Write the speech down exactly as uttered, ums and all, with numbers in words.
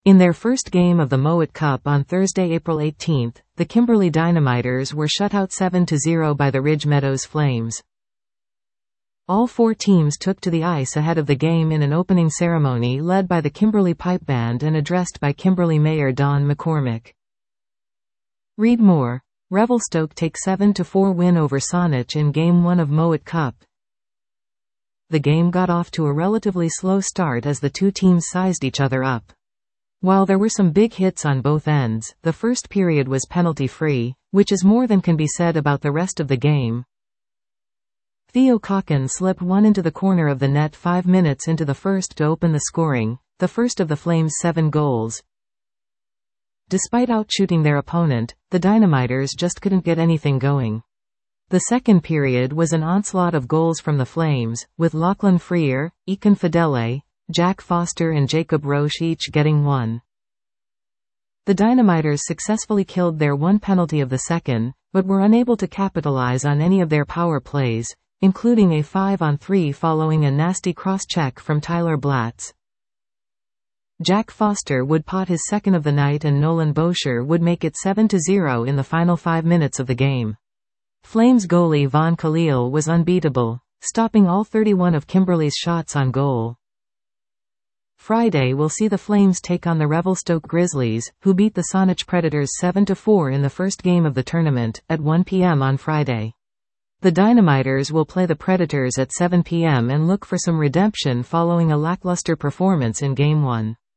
In their first game of the Mowat Cup on Thursday, April eighteenth, the Kimberley Dynamiters were shut out seven to zero by the Ridge Meadows Flames. All four teams took to the ice ahead of the game in an opening ceremony led by the Kimberley Pipe Band and addressed by Kimberley Mayor Don McCormick. Read more. Revelstoke take seven to four win over Saanich in Game one of Mowat Cup. The game got off to a relatively slow start as the two teams sized each other up. While there were some big hits on both ends, the first period was penalty-free, which is more than can be said about the rest of the game. Theo Cocken slipped one into the corner of the net five minutes into the first to open the scoring, the first of the Flames' seven goals. Despite outshooting their opponent, the Dynamiters just couldn't get anything going. The second period was an onslaught of goals from the Flames, with Lachlan Freer, Eakin Fidele, Jack Foster and Jacob Roche each getting one. The Dynamiters successfully killed their one penalty of the second, but were unable to capitalize on any of their power plays, including a five on three following a nasty cross-check from Tyler Blatz. Jack Foster would pot his second of the night and Nolan Boucher would make it seven to zero in the final five minutes of the game. Flames goalie Vaughn Khalil was unbeatable, stopping all thirty-one of Kimberley's shots on goal. Friday will see the Flames take on the Revelstoke Grizzlies, who beat the Saanich Predators seven to four in the first game of the tournament, at one p m on Friday. The Dynamiters will play the Predators at seven p m and look for some redemption following a lackluster performance in Game one.